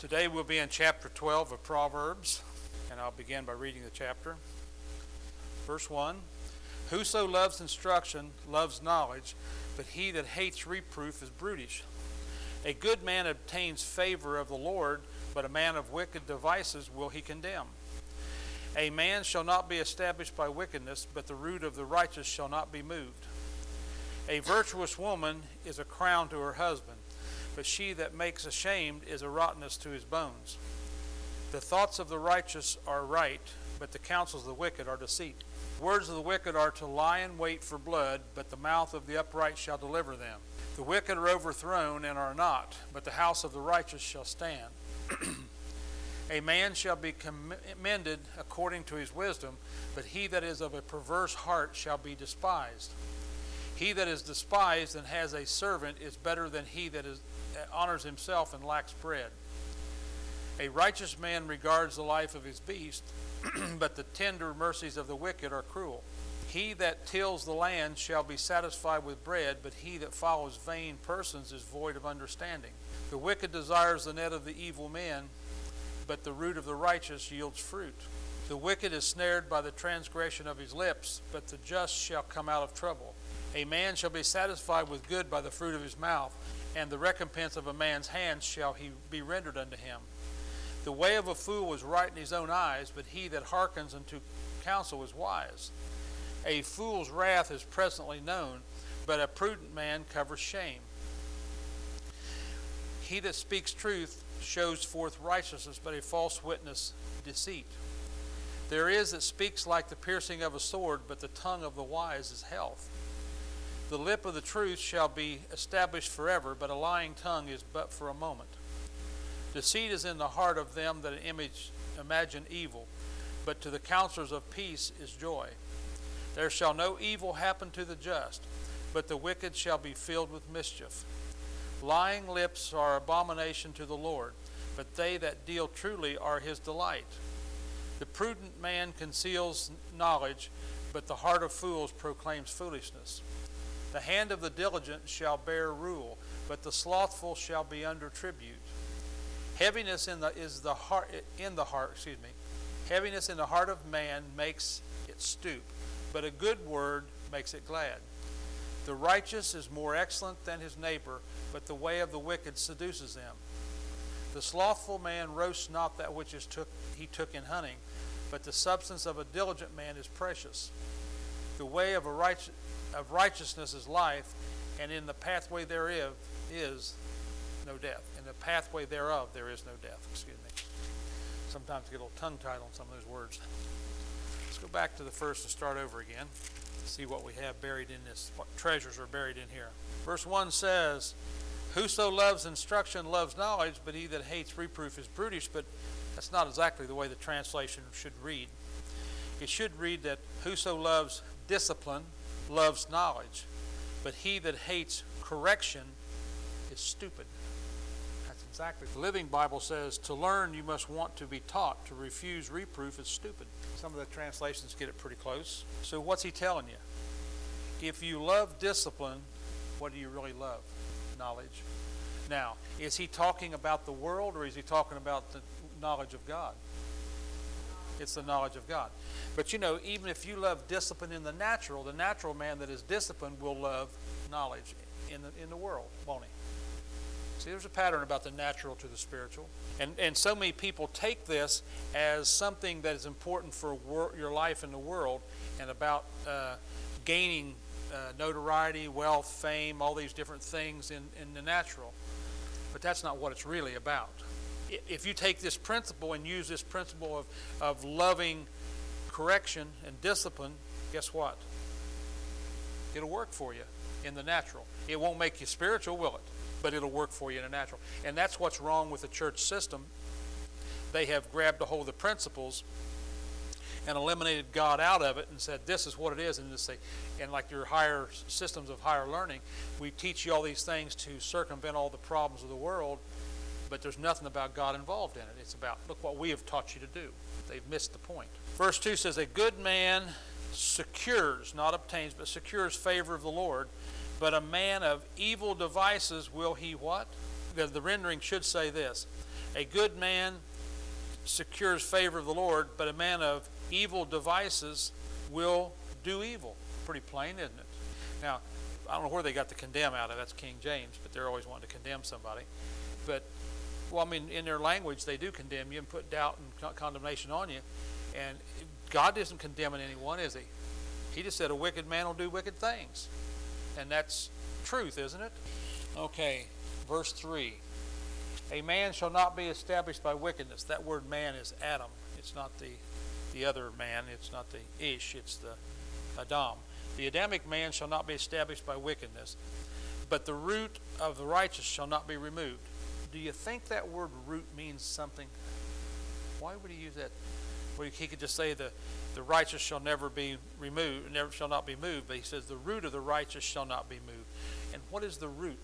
Today we'll be in chapter 12 of Proverbs, and I'll begin by reading the chapter. Verse 1, Whoso loves instruction loves knowledge, but he that hates reproof is brutish. A good man obtains favor of the Lord, but a man of wicked devices will he condemn. A man shall not be established by wickedness, but the root of the righteous shall not be moved. A virtuous woman is a crown to her husband, but she that makes ashamed is a rottenness to his bones. The thoughts of the righteous are right, but the counsels of the wicked are deceit. Words of the wicked are to lie in wait for blood, but the mouth of the upright shall deliver them. The wicked are overthrown and are not, but the house of the righteous shall stand. A man shall be commended according to his wisdom, but he that is of a perverse heart shall be despised. He that is despised and has a servant is better than he that honors himself and lacks bread. A righteous man regards the life of his beast, but the tender mercies of the wicked are cruel. He that tills the land shall be satisfied with bread, but he that follows vain persons is void of understanding. The wicked desires the net of the evil men, but the root of the righteous yields fruit. The wicked is snared by the transgression of his lips, but the just shall come out of trouble. A man shall be satisfied with good by the fruit of his mouth, and the recompense of a man's hands shall he be rendered unto him. The way of a fool is right in his own eyes, but he that hearkens unto counsel is wise. A fool's wrath is presently known, but a prudent man covers shame. He that speaks truth shows forth righteousness, but a false witness deceit. There is that speaks like the piercing of a sword, but the tongue of the wise is health. The lip of the truth shall be established forever, but a lying tongue is but for a moment. Deceit is in the heart of them that imagine evil, but to the counselors of peace is joy. There shall no evil happen to the just, but the wicked shall be filled with mischief. Lying lips are abomination to the Lord, but they that deal truly are his delight. The prudent man conceals knowledge, but the heart of fools proclaims foolishness. The hand of the diligent shall bear rule, but the slothful shall be under tribute. Heaviness in the heart of man makes it stoop, but a good word makes it glad. The righteous is more excellent than his neighbor, but the way of the wicked seduces them. The slothful man roasts not that which he took in hunting, but the substance of a diligent man is precious. The way of righteousness is life, and in the pathway thereof is no death. In the pathway thereof there is no death. Excuse me. Sometimes I get a little tongue-tied on some of those words. Let's go back to the first and start over again. See what we have buried in this, what treasures are buried in here. Verse 1 says, Whoso loves instruction loves knowledge, but he that hates reproof is brutish. But that's not exactly the way the translation should read. It should read that whoso loves discipline loves knowledge, but he that hates correction is stupid. That's exactly. The Living Bible says, to learn you must want to be taught. To refuse reproof is stupid. Some of the translations get it pretty close. So what's he telling you? If you love discipline, what do you really love? Knowledge. Now, is he talking about the world, or is he talking about the knowledge of God? It's the knowledge of God. But you know, even if you love discipline in the natural man that is disciplined will love knowledge in the world, won't he? See, there's a pattern about the natural to the spiritual. And so many people take this as something that is important for your life in the world, and about gaining notoriety, wealth, fame, all these different things in the natural. But that's not what it's really about. If you take this principle and use this principle of loving correction and discipline, guess what? It'll work for you in the natural. It won't make you spiritual, will it? But it'll work for you in the natural. And that's what's wrong with the church system. They have grabbed a hold of the principles and eliminated God out of it and said, this is what it is. And like your higher systems of higher learning, we teach you all these things to circumvent all the problems of the world, but there's nothing about God involved in it. It's about, look what we have taught you to do. They've missed the point. Verse 2 says, a good man secures, not obtains, but secures favor of the Lord, but a man of evil devices will he what? The rendering should say this, A good man secures favor of the Lord, but a man of evil devices will do evil. Pretty plain, isn't it? Now, I don't know where they got the condemn out of. That's King James, but they're always wanting to condemn somebody. But, well, I mean, in their language, they do condemn you and put doubt and condemnation on you. And God isn't condemning anyone, is he? He just said a wicked man will do wicked things. And that's truth, isn't it? Okay, verse 3. A man shall not be established by wickedness. That word man is Adam. It's not the other man. It's not the Ish. It's the Adam. The Adamic man shall not be established by wickedness, but the root of the righteous shall not be removed. Do you think that word root means something? Why would he use that? Well, he could just say the righteous shall never be removed, never shall not be moved, but he says the root of the righteous shall not be moved. And what is the root?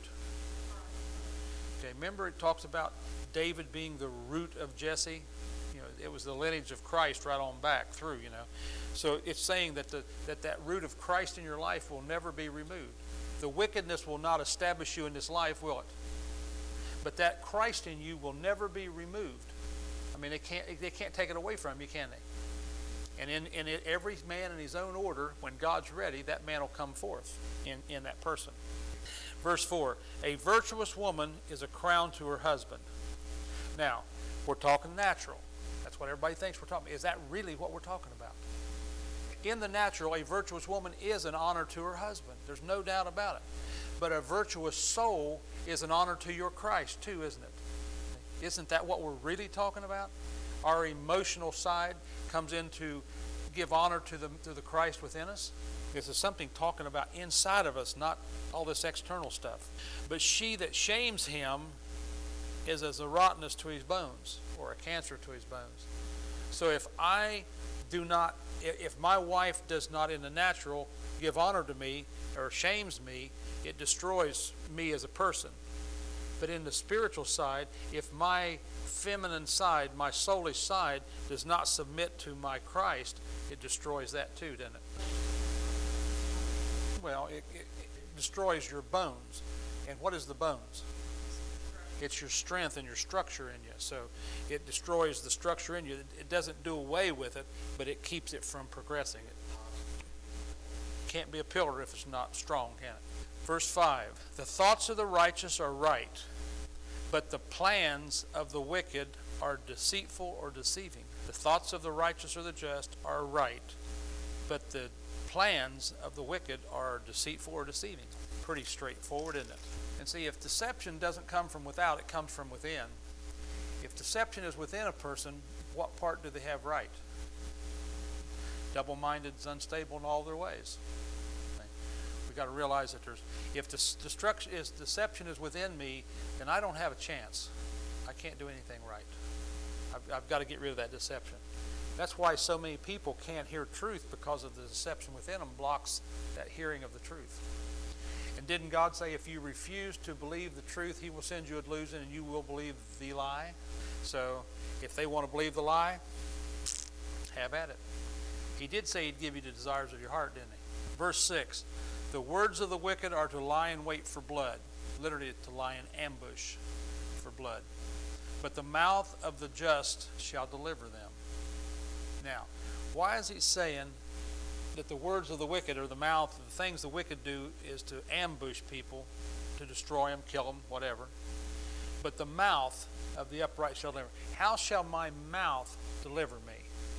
Okay, remember it talks about David being the root of Jesse? You know, it was the lineage of Christ right on back through, you know. So it's saying that that root of Christ in your life will never be removed. The wickedness will not establish you in this life, will it? But that Christ in you will never be removed. I mean, they can't take it away from you, can they? And in every man in his own order, when God's ready, that man will come forth in that person. Verse 4, a virtuous woman is a crown to her husband. Now, we're talking natural. That's what everybody thinks we're talking about. Is that really what we're talking about? In the natural, a virtuous woman is an honor to her husband. There's no doubt about it. But a virtuous soul is an honor to your Christ too, isn't it? Isn't that what we're really talking about? Our emotional side comes in to give honor to the Christ within us. This is something talking about inside of us, not all this external stuff. But she that shames him is as a rottenness to his bones, or a cancer to his bones. So if my wife does not in the natural give honor to me or shames me, it destroys me as a person. But in the spiritual side, if my feminine side, my soulish side, does not submit to my Christ, it destroys that too, doesn't it? Well, it destroys your bones. And what is the bones? It's your strength and your structure in you. So it destroys the structure in you. It doesn't do away with it, but it keeps it from progressing. It can't be a pillar if it's not strong, can it? Verse 5, the thoughts of the righteous are right, but the plans of the wicked are deceitful or deceiving. The thoughts of the righteous or the just are right, but the plans of the wicked are deceitful or deceiving. Pretty straightforward, isn't it? And see, if deception doesn't come from without, it comes from within. If deception is within a person, what part do they have right? Double-minded, unstable in all their ways. We've got to realize that if deception is within me, then I don't have a chance. I can't do anything right. I've got to get rid of that deception. That's why so many people can't hear truth, because of the deception within them blocks that hearing of the truth. And didn't God say if you refuse to believe the truth, he will send you a delusion and you will believe the lie? So if they want to believe the lie, have at it. He did say he'd give you the desires of your heart, didn't he? Verse 6, the words of the wicked are to lie in wait for blood. Literally to lie in ambush for blood. But the mouth of the just shall deliver them. Now, why is he saying that the words of the wicked, or the mouth, the things the wicked do, is to ambush people, to destroy them, kill them, whatever? But the mouth of the upright shall deliver. How shall my mouth deliver me?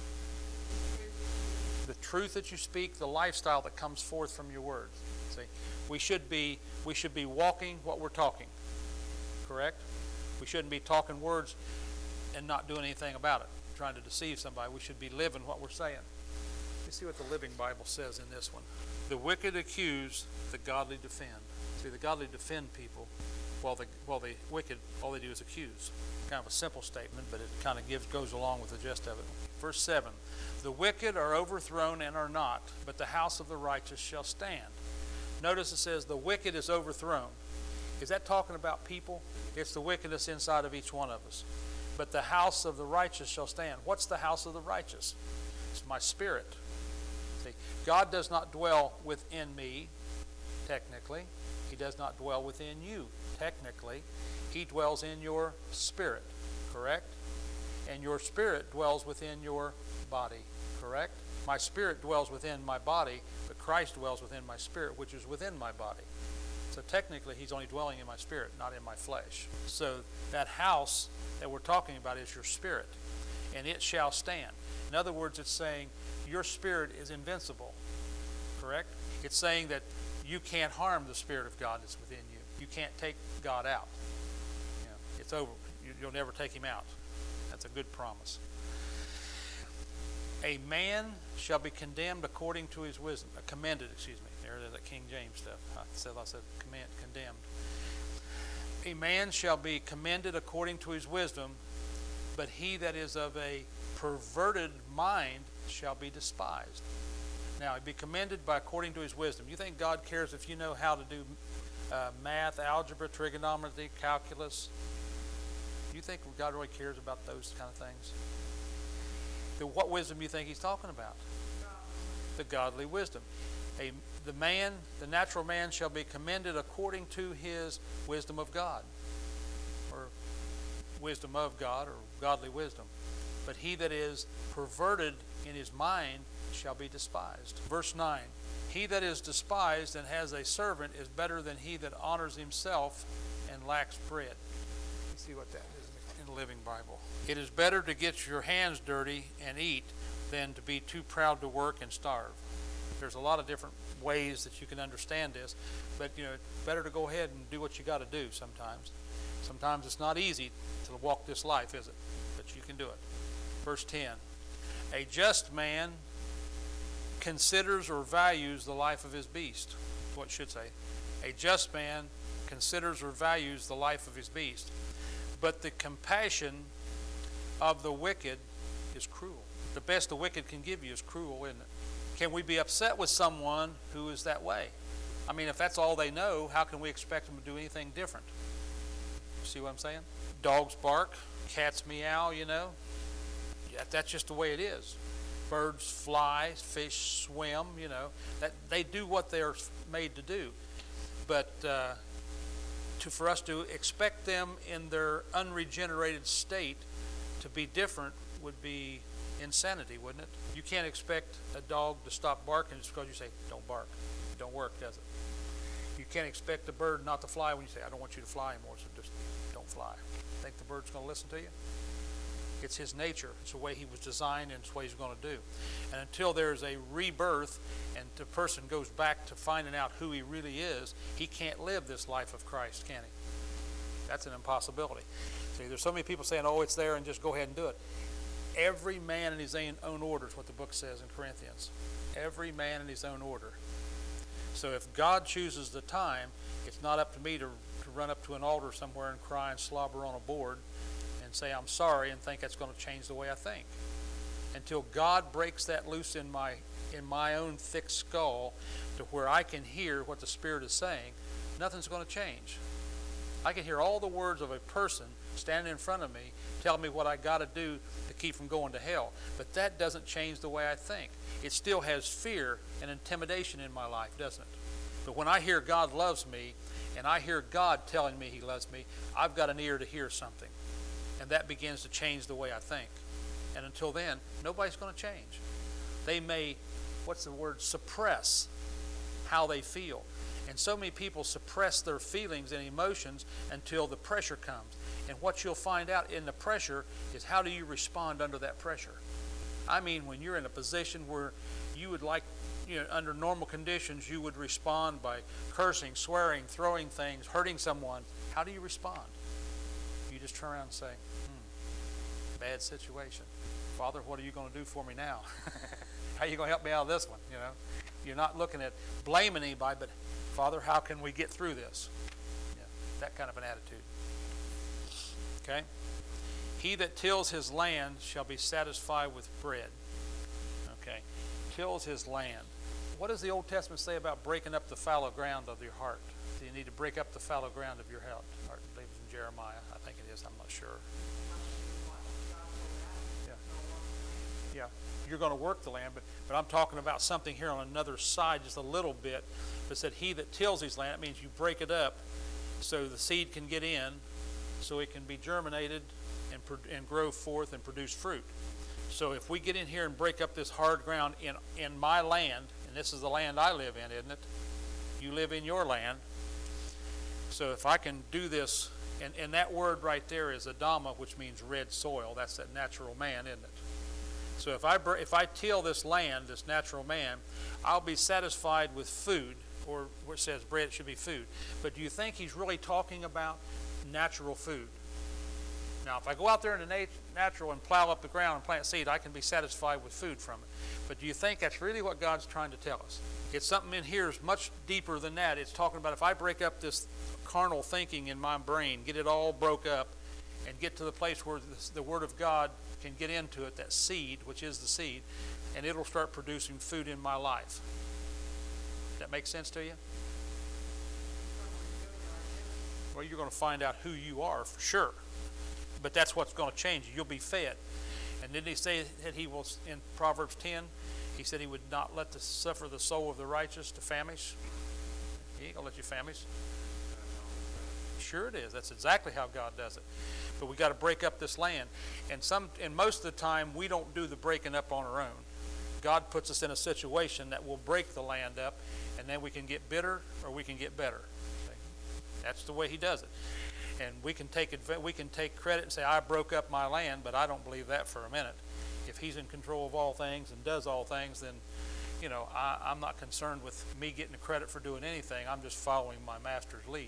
The truth that you speak, the lifestyle that comes forth from your words. See, we should be walking what we're talking. Correct? We shouldn't be talking words and not doing anything about it, trying to deceive somebody. We should be living what we're saying. Let's see what the Living Bible says in this one. The wicked accuse, the godly defend. See, the godly defend people, while the wicked, all they do is accuse. Kind of a simple statement, but it kind of goes along with the gist of it. Verse 7, the wicked are overthrown and are not, but the house of the righteous shall stand. Notice it says the wicked is overthrown. Is that talking about people? It's the wickedness inside of each one of us. But the house of the righteous shall stand. What's the house of the righteous? It's my spirit. See, God does not dwell within me, technically. He does not dwell within you, technically. He dwells in your spirit, correct? correct? And your spirit dwells within your body, correct? My spirit dwells within my body, but Christ dwells within my spirit, which is within my body. So technically, he's only dwelling in my spirit, not in my flesh. So that house that we're talking about is your spirit, and it shall stand. In other words, it's saying your spirit is invincible, correct? It's saying that you can't harm the Spirit of God that's within you. You can't take God out. You know, it's over. You'll never take him out. That's a good promise. A man shall be condemned according to his wisdom. Commended, excuse me. There it is, that King James stuff. I said condemned. A man shall be commended according to his wisdom, but he that is of a perverted mind shall be despised. Now, he'd be commended by according to his wisdom. You think God cares if you know how to do math, algebra, trigonometry, calculus? You think God really cares about those kind of things? What wisdom do you think he's talking about? The godly wisdom. The natural man shall be commended according to his wisdom of God, or wisdom of God, or godly wisdom. But he that is perverted in his mind shall be despised. Verse 9, he that is despised and has a servant is better than he that honors himself and lacks bread. Let's see what that is in the Living Bible. It is better to get your hands dirty and eat than to be too proud to work and starve. There's a lot of different ways that you can understand this, but it's better to go ahead and do what you got to do sometimes. Sometimes it's not easy to walk this life, is it? But you can do it. Verse 10, a just man considers or values the life of his beast. What it should say. A just man considers or values the life of his beast, but the compassion of the wicked is cruel. The best the wicked can give you is cruel, isn't it? Can we be upset with someone who is that way? I mean, if that's all they know, how can we expect them to do anything different? See what I'm saying? Dogs bark, cats meow, That's just the way it is. Birds fly, fish swim, That they do what they're made to do. But for us to expect them in their unregenerated state to be different would be insanity, wouldn't it? You can't expect a dog to stop barking just because you say, don't bark. It don't work, does it? You can't expect a bird not to fly when you say, I don't want you to fly anymore, so just don't fly. Think the bird's going to listen to you? It's his nature. It's the way he was designed, and it's what he's going to do. And until there's a rebirth and the person goes back to finding out who he really is, he can't live this life of Christ, can he? That's an impossibility. See, there's so many people saying, oh, it's there and just go ahead and do it. Every man in his own order is what the book says in Corinthians. Every man in his own order. So if God chooses the time, it's not up to me to run up to an altar somewhere and cry and slobber on a board and say I'm sorry and think that's going to change the way I think. Until God breaks that loose in my own thick skull to where I can hear what the Spirit is saying, nothing's going to change. I can hear all the words of a person standing in front of me telling me what I got to do to keep from going to hell. But that doesn't change the way I think. It still has fear and intimidation in my life, doesn't it? But when I hear God loves me and I hear God telling me he loves me, I've got an ear to hear something. And that begins to change the way I think. And until then, nobody's going to change. They may, suppress how they feel. And so many people suppress their feelings and emotions until the pressure comes. And what you'll find out in the pressure is how do you respond under that pressure. I mean, when you're in a position where you would like, under normal conditions, you would respond by cursing, swearing, throwing things, hurting someone. How do you respond? You just turn around and say, bad situation. Father, what are you going to do for me now? How are you going to help me out of this one? You're not looking at blaming anybody, but Father, how can we get through this? That kind of an attitude. Okay? He that tills his land shall be satisfied with bread. Okay? Tills his land. What does the Old Testament say about breaking up the fallow ground of your heart? Do you need to break up the fallow ground of your heart? I believe it's in Jeremiah. I think it is. I'm not sure. Yeah. You're going to work the land, but I'm talking about something here on another side, just a little bit. It said, he that tills his land, it means you break it up so the seed can get in, so it can be germinated and grow forth and produce fruit. So if we get in here and break up this hard ground in my land, and this is the land I live in, isn't it? You live in your land. So if I can do this, and that word right there is Adama, which means red soil. That's that natural man, isn't it? So if I till this land, this natural man, I'll be satisfied with food, or where it says bread, it should be food. But do you think he's really talking about natural food? Now, if I go out there in the natural and plow up the ground and plant seed, I can be satisfied with food from it. But do you think that's really what God's trying to tell us? It's something in here is much deeper than that. It's talking about if I break up this carnal thinking in my brain, get it all broke up, and get to the place where the Word of God can get into it, that seed, which is the seed, and it'll start producing food in my life. Does that make sense to you? Well, you're going to find out who you are for sure. But that's what's going to change you. You'll be fed. And didn't he say that he will, in Proverbs 10, he said he would not suffer the soul of the righteous to famish? He ain't going to let you famish. Sure it is. That's exactly how God does it. But we got to break up this land. And most of the time, we don't do the breaking up on our own. God puts us in a situation that will break the land up, and then we can get bitter or we can get better. That's the way he does it. And we can take credit and say, I broke up my land, but I don't believe that for a minute. If he's in control of all things and does all things, then, I'm not concerned with me getting the credit for doing anything. I'm just following my master's lead.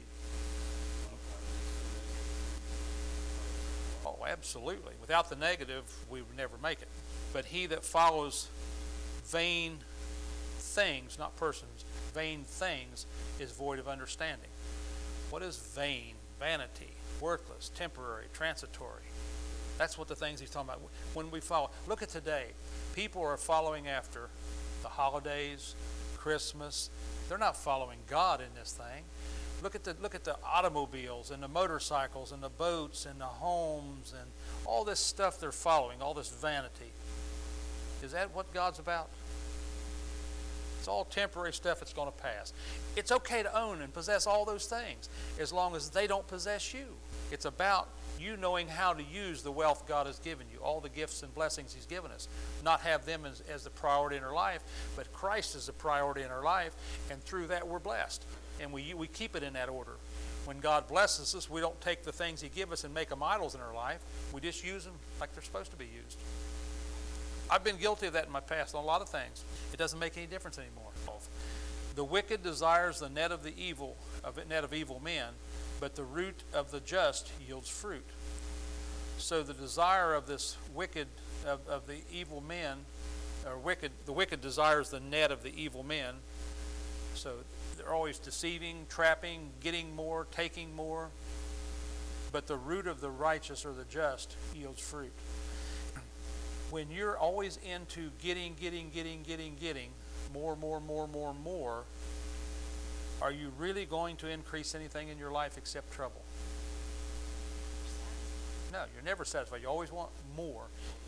Oh, absolutely. Without the negative, we would never make it. But he that follows vain things, not persons, vain things, is void of understanding. What is vain? Vanity, worthless, temporary, transitory. That's what the things he's talking about. When we follow, look at today. People are following after the holidays, Christmas. They're not following God in this thing. Look at the automobiles and the motorcycles and the boats and the homes and all this stuff they're following, all this vanity. Is that what God's about? It's all temporary stuff that's going to pass. It's okay to own and possess all those things as long as they don't possess you. It's about you knowing how to use the wealth God has given you, all the gifts and blessings he's given us. Not have them as the priority in our life, but Christ is the priority in our life, and through that we're blessed. And we keep it in that order. When God blesses us, we don't take the things he gives us and make them idols in our life. We just use them like they're supposed to be used. I've been guilty of that in my past on a lot of things. It doesn't make any difference anymore. The wicked desires the net of evil men, but the root of the just yields fruit. So the desire of this wicked, of the evil men, the wicked desires the net of the evil men. So they're always deceiving, trapping, getting more, taking more. But the root of the righteous or the just yields fruit. When you're always into getting, more, are you really going to increase anything in your life except trouble? No, you're never satisfied. You always want more.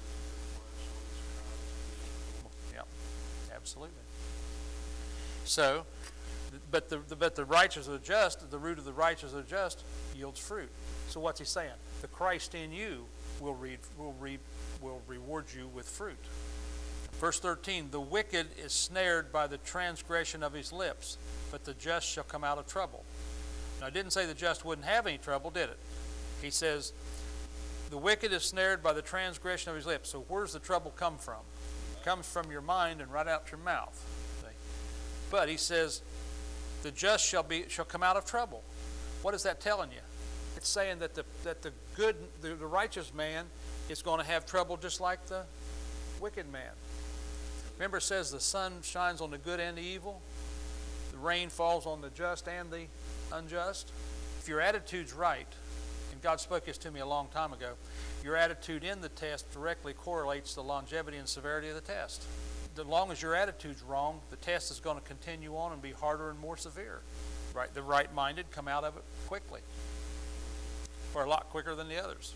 Yeah, absolutely. So, but the righteous or the just, the root of the righteous or the just yields fruit. So what's he saying? The Christ in you will reward you with fruit. Verse 13, the wicked is snared by the transgression of his lips, but the just shall come out of trouble. Now, I didn't say the just wouldn't have any trouble, did it? He says, the wicked is snared by the transgression of his lips. So where's the trouble come from? It comes from your mind and right out your mouth. See? But he says, the just shall come out of trouble. What is that telling you? It's saying that the righteous man is going to have trouble just like the wicked man. Remember, it says the sun shines on the good and the evil. The rain falls on the just and the unjust. If your attitude's right, and God spoke this to me a long time ago, your attitude in the test directly correlates the longevity and severity of the test. As long as your attitude's wrong, the test is going to continue on and be harder and more severe. Right? The right-minded come out of it quickly, or a lot quicker than the others.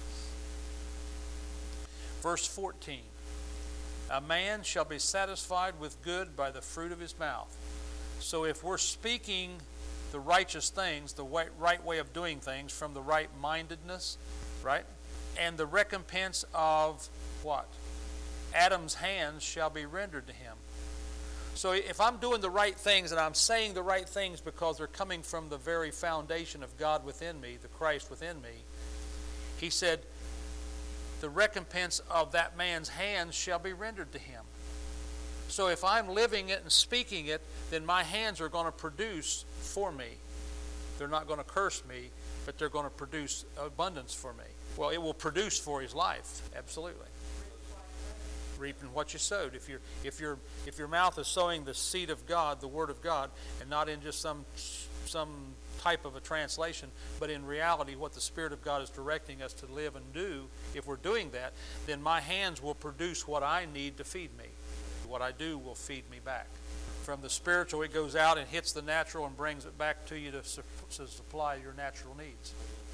Verse 14, a man shall be satisfied with good by the fruit of his mouth. So if we're speaking the righteous things, the right way of doing things from the right-mindedness, right? And the recompense of what? Adam's hands shall be rendered to him. So if I'm doing the right things and I'm saying the right things because they're coming from the very foundation of God within me, the Christ within me, he said, the recompense of that man's hands shall be rendered to him. So if I'm living it and speaking it, then my hands are going to produce for me. They're not going to curse me, but they're going to produce abundance for me. Well, it will produce for his life, absolutely. Reaping what you sowed. If your mouth is sowing the seed of God, the Word of God, and not in just some type of a translation, but in reality what the Spirit of God is directing us to live and do, if we're doing that, then my hands will produce what I need to feed me. What I do will feed me back. From the spiritual, it goes out and hits the natural and brings it back to you to supply your natural needs.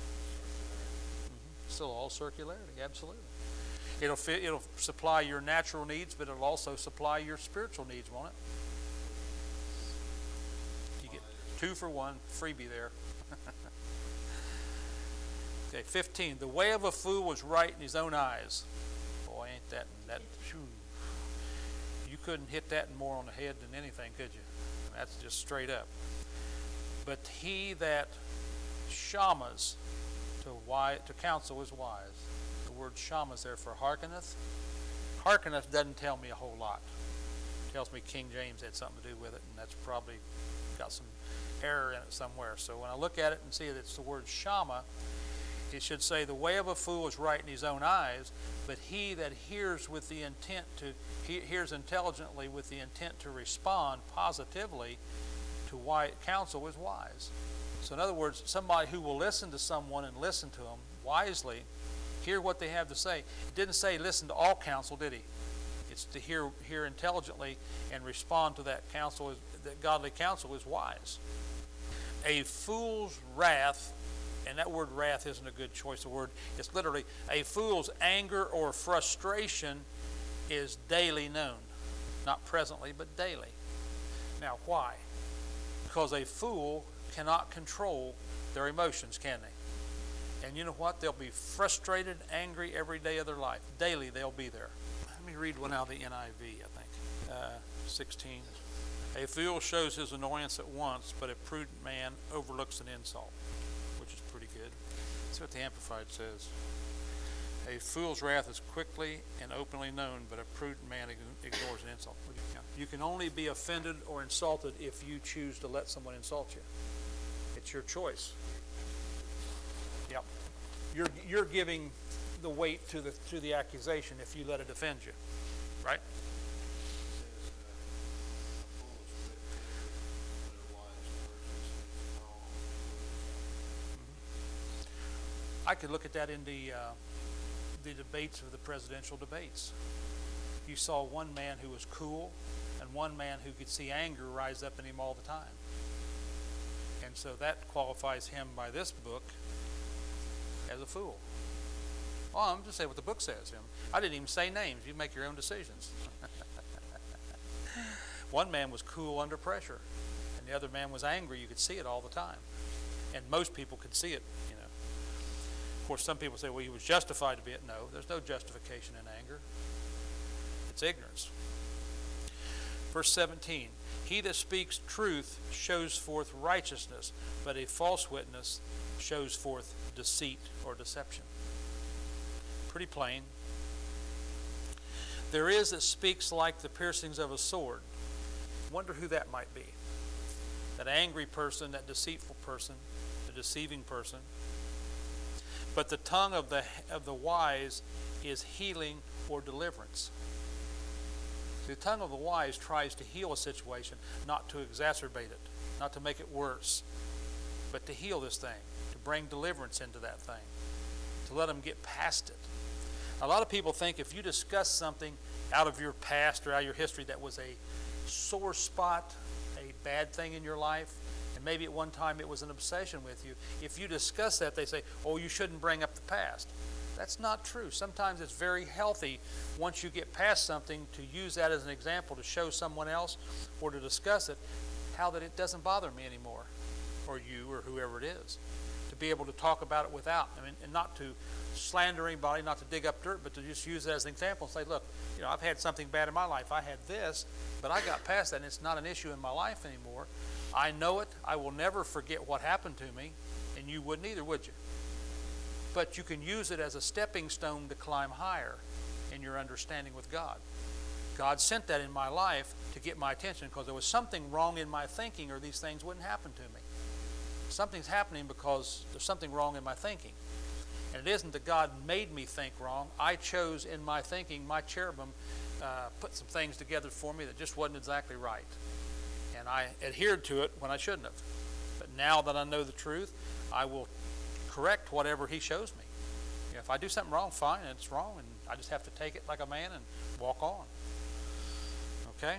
Still all circularity, absolutely. It'll supply your natural needs, but it'll also supply your spiritual needs, won't it? You get 2 for 1, freebie there. Okay, 15. The way of a fool was right in his own eyes. Boy, ain't that whew. You couldn't hit that more on the head than anything, could you? That's just straight up. But he that shamas to counsel is wise. The word shamas there for hearkeneth. Hearkeneth doesn't tell me a whole lot. It tells me King James had something to do with it, and that's probably got some error in it somewhere. So when I look at it and see that it's the word shama, it should say the way of a fool is right in his own eyes, but he that hears with the intent hears intelligently with the intent to respond positively to counsel is wise. So in other words, somebody who will listen to someone and listen to them wisely, hear what they have to say. It didn't say listen to all counsel, did he? It's to hear intelligently and respond to that counsel. That godly counsel is wise. A fool's wrath, and that word wrath isn't a good choice of word. It's literally a fool's anger or frustration is daily known. Not presently, but daily. Now, why? Because a fool cannot control their emotions, can they? And you know what? They'll be frustrated, angry every day of their life. Daily, they'll be there. Let me read one out of the NIV, I think. 16. A fool shows his annoyance at once, but a prudent man overlooks an insult, which is pretty good. That's what the Amplified says. A fool's wrath is quickly and openly known, but a prudent man ignores an insult. You can only be offended or insulted if you choose to let someone insult you. It's your choice. Yep. You're giving the weight to the accusation if you let it offend you, right? I could look at that in the debates of the presidential debates. You saw one man who was cool and one man who could see anger rise up in him all the time. And so that qualifies him by this book as a fool. Well, I'm just saying what the book says. I didn't even say names. You make your own decisions. One man was cool under pressure, and the other man was angry. You could see it all the time. And most people could see it, you know. Of course, some people say, well, he was justified to be it. No, there's no justification in anger. It's ignorance. Verse 17, he that speaks truth shows forth righteousness, but a false witness shows forth deceit or deception. Pretty plain. There is that speaks like the piercings of a sword. Wonder who that might be. That angry person, that deceitful person, the deceiving person. But the tongue of the wise is healing or deliverance. The tongue of the wise tries to heal a situation, not to exacerbate it, not to make it worse, but to heal this thing, to bring deliverance into that thing, to let them get past it. A lot of people think if you discuss something out of your past or out of your history that was a sore spot, a bad thing in your life, and maybe at one time it was an obsession with you, if you discuss that, they say, oh, you shouldn't bring up the past. That's not true. Sometimes it's very healthy once you get past something to use that as an example to show someone else or to discuss it, how that it doesn't bother me anymore, or you or whoever it is. to be able to talk about it without, and not to slander anybody, not to dig up dirt, but to just use it as an example and say, look, I've had something bad in my life. I had this, but I got past that, and it's not an issue in my life anymore. I know it. I will never forget what happened to me, and you wouldn't either, would you? But you can use it as a stepping stone to climb higher in your understanding with God. God sent that in my life to get my attention because there was something wrong in my thinking, or these things wouldn't happen to me. Something's happening because there's something wrong in my thinking. And it isn't that God made me think wrong. I chose in my thinking, my cherubim put some things together for me that just wasn't exactly right. And I adhered to it when I shouldn't have. But now that I know the truth, I will correct whatever he shows me. If I do something wrong, fine, it's wrong, and I just have to take it like a man and walk on. Okay?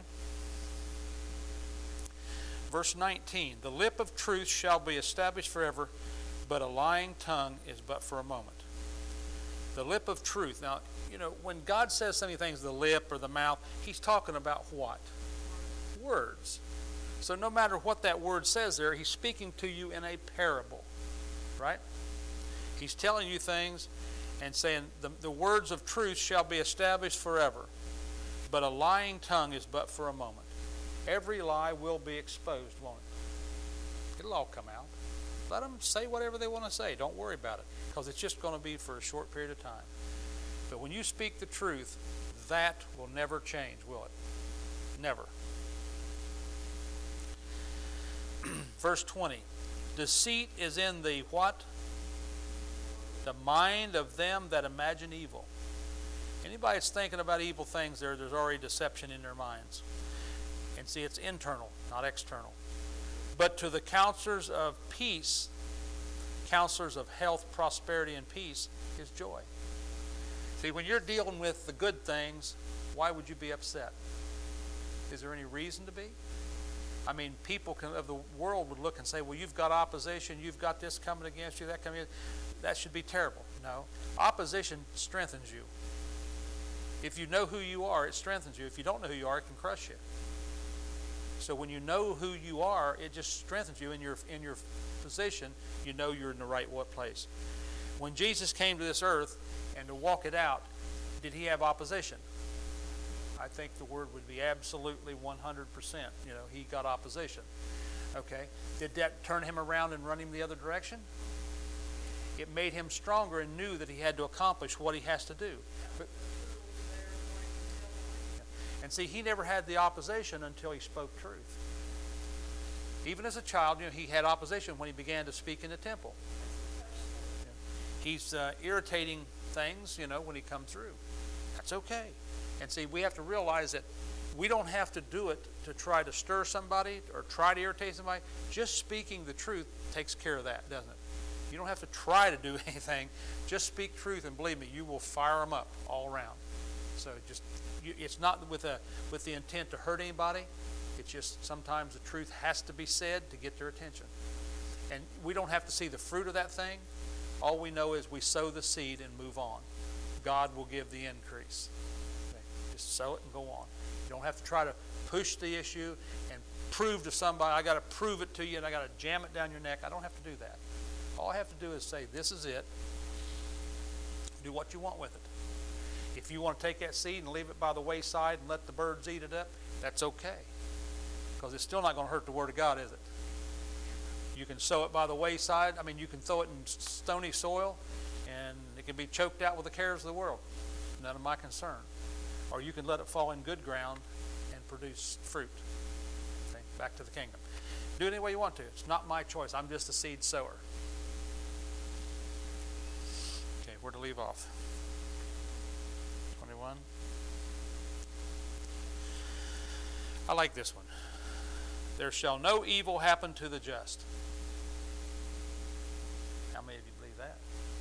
Verse 19, the lip of truth shall be established forever, but a lying tongue is but for a moment. The lip of truth. Now, when God says so many things, the lip or the mouth, he's talking about what? Words. So no matter what that word says there, he's speaking to you in a parable, right? He's telling you things and saying the words of truth shall be established forever, but a lying tongue is but for a moment. Every lie will be exposed, won't it? It'll all come out. Let them say whatever they want to say. Don't worry about it, because it's just going to be for a short period of time. But when you speak the truth, that will never change, will it? Never. Verse 20, deceit is in the what? The mind of them that imagine evil. Anybody that's thinking about evil things, there's already deception in their minds. And see, it's internal, not external. But to the counselors of peace, counselors of health, prosperity, and peace, is joy. See, when you're dealing with the good things, why would you be upset? Is there any reason to be? People of the world would look and say, well, you've got opposition, you've got this coming against you, that coming against you. That should be terrible. No. Opposition strengthens you. If you know who you are, it strengthens you. If you don't know who you are, it can crush you. So when you know who you are, it just strengthens you in your position. You know you're in the right place. When Jesus came to this earth and to walk it out, did he have opposition? I think the word would be absolutely 100%. He got opposition. Okay. Did that turn him around and run him the other direction? It made him stronger and knew that he had to accomplish what he has to do. And see, he never had the opposition until he spoke truth. Even as a child, he had opposition when he began to speak in the temple. He's irritating things, when he comes through. That's okay. And see, we have to realize that we don't have to do it to try to stir somebody or try to irritate somebody. Just speaking the truth takes care of that, doesn't it? You don't have to try to do anything. Just speak truth, and believe me, you will fire them up all around. So it's not with the intent to hurt anybody. It's just sometimes the truth has to be said to get their attention. And we don't have to see the fruit of that thing. All we know is we sow the seed and move on. God will give the increase. Okay? Just sow it and go on. You don't have to try to push the issue and prove to somebody, I got to prove it to you and I got to jam it down your neck. I don't have to do that. All I have to do is say, this is it. Do what you want with it. If you want to take that seed and leave it by the wayside and let the birds eat it up, that's okay. Because it's still not going to hurt the Word of God, is it? You can sow it by the wayside. You can throw it in stony soil, and it can be choked out with the cares of the world. None of my concern. Or you can let it fall in good ground and produce fruit. Okay? Back to the kingdom. Do it any way you want to. It's not my choice. I'm just a seed sower. Okay, where to leave off? 21. I like this one. There shall no evil happen to the just. How many of you believe that?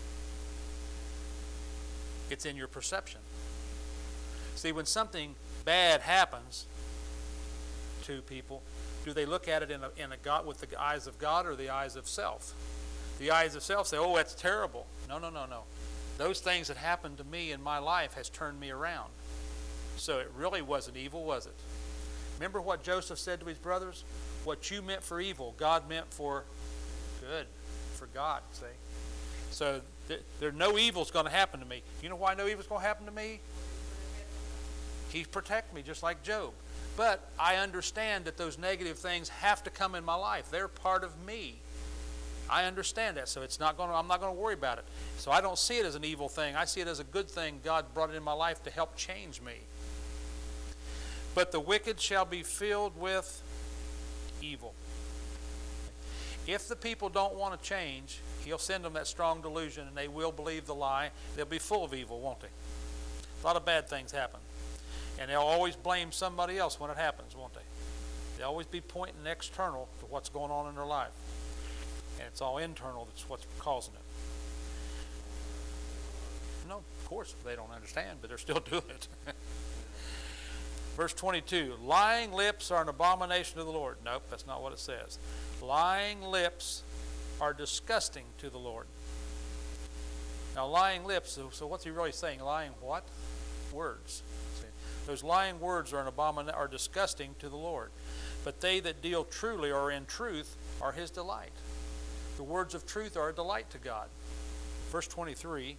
It's in your perception. See, when something bad happens to people, do they look at it in a God, with the eyes of God or the eyes of self? The eyes of self say, oh, that's terrible. No. Those things that happened to me in my life has turned me around. So it really wasn't evil, was it? Remember what Joseph said to his brothers? What you meant for evil, God meant for good, for for God, see? So no evil's going to happen to me. You know why no evil's going to happen to me? He protects me just like Job. But I understand that those negative things have to come in my life. They're part of me. I understand that, so I'm not going to worry about it. So I don't see it as an evil thing. I see it as a good thing. God brought it in my life to help change me. But the wicked shall be filled with evil. If the people don't want to change, he'll send them that strong delusion, and they will believe the lie. They'll be full of evil, won't they? A lot of bad things happen. And they'll always blame somebody else when it happens, won't they? They'll always be pointing external to what's going on in their life. And it's all internal that's what's causing it. No, of course, they don't understand, but they're still doing it. Verse 22, lying lips are an abomination to the Lord. Nope, that's not what it says. Lying lips are disgusting to the Lord. Now, lying lips, so what's he really saying? Lying what? Words. See, those lying words are disgusting to the Lord. But they that deal truly or in truth are his delight. The words of truth are a delight to God. Verse 23,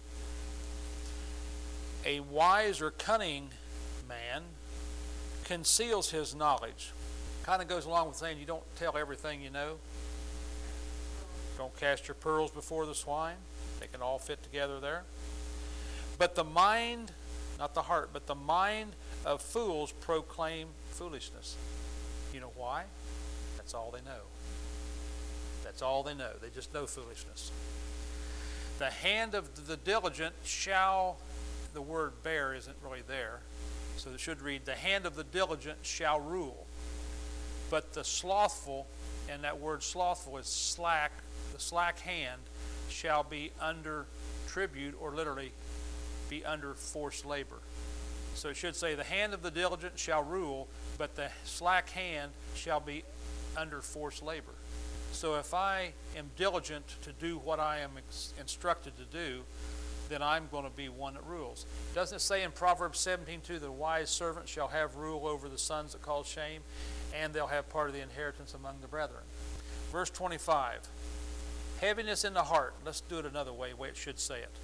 a wise or cunning man conceals his knowledge. Kind of goes along with saying you don't tell everything you know. Don't cast your pearls before the swine. They can all fit together there. But the mind, not the heart, but the mind of fools proclaim foolishness. You know why? That's all they know. That's all they know. They just know foolishness. The hand of the diligent shall, the word bear isn't really there, so it should read, the hand of the diligent shall rule. But the slothful, and that word slothful is slack, the slack hand shall be under tribute, or literally be under forced labor. So it should say, the hand of the diligent shall rule, but the slack hand shall be under forced labor. So if I am diligent to do what I am instructed to do, then I'm going to be one that rules. Doesn't it say in Proverbs 17:2, the wise servant shall have rule over the sons that cause shame, and they'll have part of the inheritance among the brethren. Verse 25, heaviness in the heart. Let's do it another way it should say it.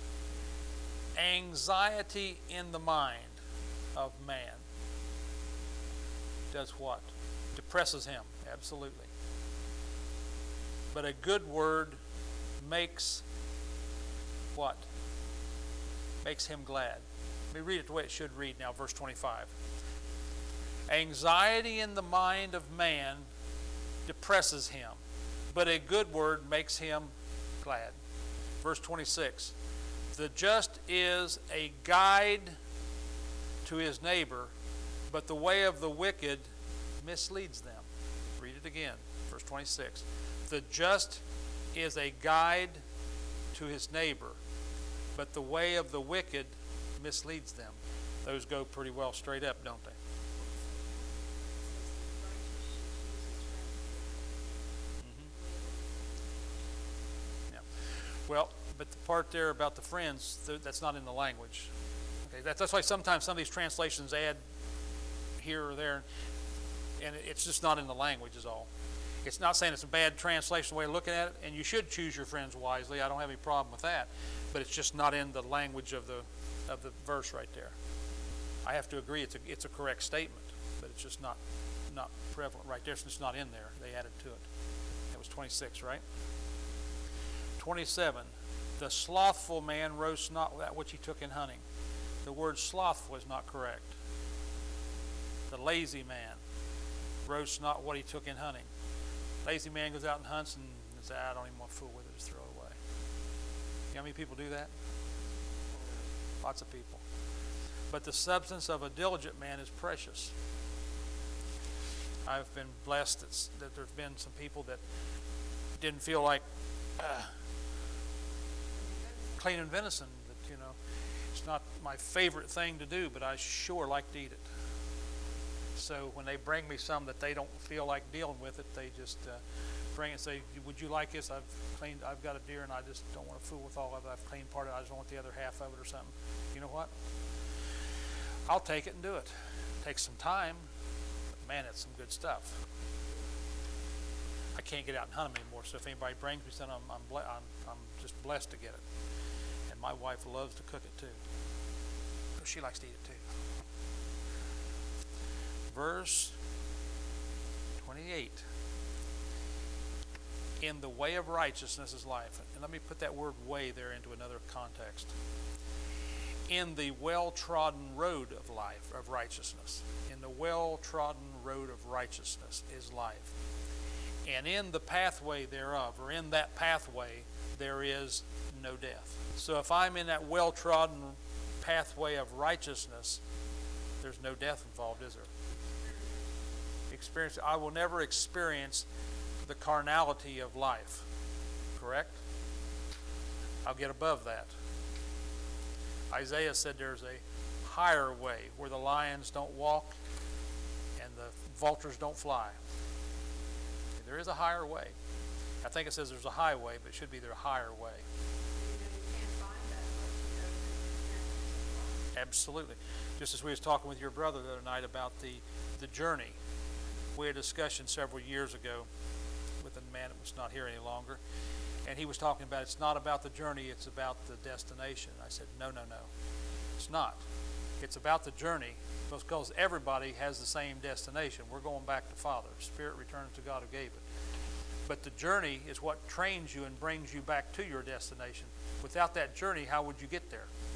Anxiety in the mind of man does what? Depresses him, absolutely. But a good word makes what? Makes him glad. Let me read it the way it should read now, verse 25. Anxiety in the mind of man depresses him, but a good word makes him glad. Verse 26. The just is a guide to his neighbor, but the way of the wicked misleads them. Read it again, verse 26. The just is a guide to his neighbor, but the way of the wicked misleads them. Those go pretty well straight up, don't they? Yeah. Well, but the part there about the friends, that's not in the language. Okay, that's why sometimes some of these translations add here or there, and it's just not in the language is all. It's not saying it's a bad translation way of looking at it, and you should choose your friends wisely. I don't have any problem with that, but it's just not in the language of the verse right there. I have to agree it's a correct statement, but it's just not prevalent right there, since it's not in there. They added to it. That was 26, right? 27. The slothful man roasts not that which he took in hunting. The word slothful is not correct. The lazy man roasts not what he took in hunting. Lazy man goes out and hunts and says, I don't even want to fool with it, just throw it away. You know how many people do that? Lots of people. But the substance of a diligent man is precious. I've been blessed that there's been some people that didn't feel like cleaning venison. That, you know, it's not my favorite thing to do, but I sure like to eat it. So when they bring me some that they don't feel like dealing with it, they just bring it and say, would you like this? I've got a deer and I just don't want to fool with all of it. I've cleaned part of it. I just want the other half of it or something. You know what? I'll take it and do it. Takes some time, but man, it's some good stuff. I can't get out and hunt them anymore. So if anybody brings me something, I'm just blessed to get it. And my wife loves to cook it too, because she likes to eat it too. Verse 28. In the way of righteousness is life. And let me put that word way there into another context. In the well-trodden road of life, of righteousness. In the well-trodden road of righteousness is life. And in the pathway thereof, or in that pathway, there is no death. So if I'm in that well-trodden pathway of righteousness, there's no death involved, is there? I will never experience the carnality of life. Correct? I'll get above that. Isaiah said there's a higher way where the lions don't walk and the vultures don't fly. There is a higher way. I think it says there's a highway, but it should be there a higher way. Absolutely. Just as we was talking with your brother the other night about the journey. We had a discussion several years ago with a man that was not here any longer, and he was talking about it's not about the journey, it's about the destination. I said, no, it's not. It's about the journey, because everybody has the same destination. We're going back to Father. Spirit returns to God who gave it. But the journey is what trains you and brings you back to your destination. Without that journey, how would you get there?